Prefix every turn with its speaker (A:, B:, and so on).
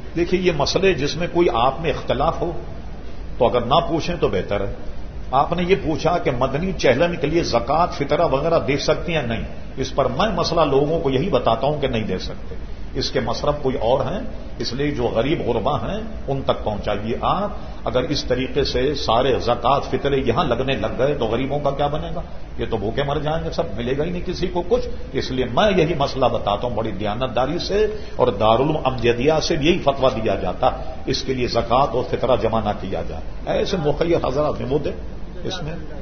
A: देखिए, ये मसले जिसमें कोई आप में इख्तलाफ हो तो अगर ना पूछें तो बेहतर है। आपने ये पूछा कि मदनी चहलन के लिए ज़कात फितरा वगैरह दे सकती हैं, नहीं। इस पर मैं मसला लोगों को यही बताता हूं कि नहीं दे सकते। इसके मसरफ कोई और हैं, इसलिए जो गरीब गुरबा हैं उन तक पहुंचाइए आप। अगर इस तरीके से सारे ज़कात फितरे यहां लगने लग गए तो गरीबों का क्या बनेगा? ये तो भूखे मर जाएंगे सब, मिलेगा ही नहीं किसी को कुछ। इसलिए मैं यही मसला बताता हूं बड़ी दयानतदारी से, और दारुल अमजदिया से यही फतवा दिया जाता, इसके लिए ज़कात और फितरा जमा ना किया जाए। ऐसे मुखय्यर हज़रात निमोदे इसमें